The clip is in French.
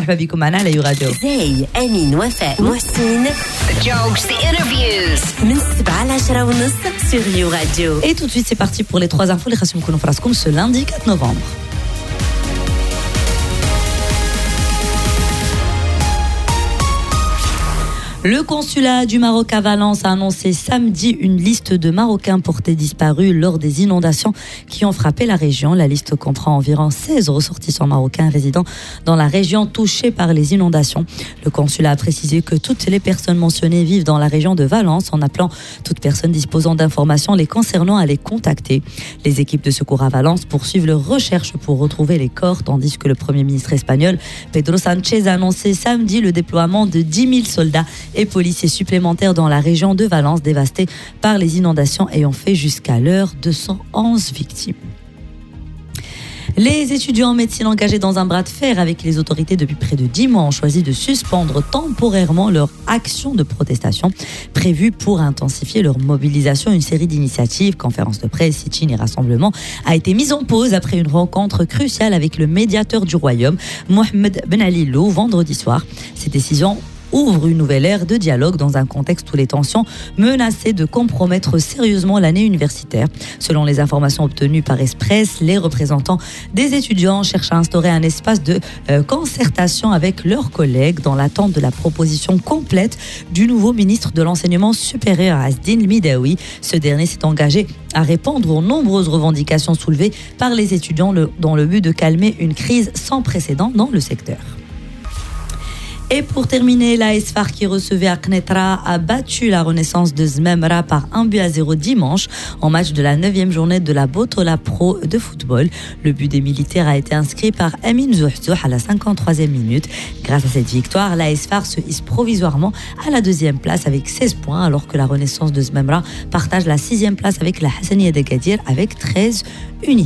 مرحبا بكم معنا على راديو. زي أمين وفاء محسن. The jokes, the interviews. من 7 ل 10:30 sur You Radio. Et tout de suite, c'est parti pour les 3 infos. Les Khassim Kounou Frascoum ce lundi 4 novembre. Le consulat du Maroc à Valence a annoncé samedi une liste de Marocains portés disparus lors des inondations qui ont frappé la région. La liste comprend environ 16 ressortissants marocains résidant dans la région touchée par les inondations. Le consulat a précisé que toutes les personnes mentionnées vivent dans la région de Valence, en appelant toute personne disposant d'informations les concernant à les contacter. Les équipes de secours à Valence poursuivent leurs recherches pour retrouver les corps, tandis que le Premier ministre espagnol Pedro Sánchez a annoncé samedi le déploiement de 10 000 soldats et policiers supplémentaires dans la région de Valence dévastée par les inondations ayant fait jusqu'à l'heure 211 victimes. Les étudiants en médecine engagés dans un bras de fer avec les autorités depuis près de 10 mois ont choisi de suspendre temporairement leur action de protestation prévue pour intensifier leur mobilisation. Une série d'initiatives, conférences de presse, sit-in et rassemblements a été mise en pause après une rencontre cruciale avec le médiateur du royaume, Mohamed Ben Ali Lo, vendredi soir. Ces décisions ouvre une nouvelle ère de dialogue dans un contexte où les tensions menaçaient de compromettre sérieusement l'année universitaire. Selon les informations obtenues par Express, les représentants des étudiants cherchent à instaurer un espace de concertation avec leurs collègues dans l'attente de la proposition complète du nouveau ministre de l'Enseignement supérieur, Azdine El-Midaoui. Ce dernier s'est engagé à répondre aux nombreuses revendications soulevées par les étudiants dans le but de calmer une crise sans précédent dans le secteur. Et pour terminer, l'AS FAR qui recevait à Knetra a battu la Renaissance de Zmemra par 1-0 dimanche en match de la 9e journée de la Botola Pro de football. Le but des militaires a été inscrit par Amin Zouhzouh à la 53e minute. Grâce à cette victoire, l'AS FAR se hisse provisoirement à la 2e place avec 16 points alors que la Renaissance de Zmemra partage la 6e place avec la Hassaniya d'Agadir avec 13 unités.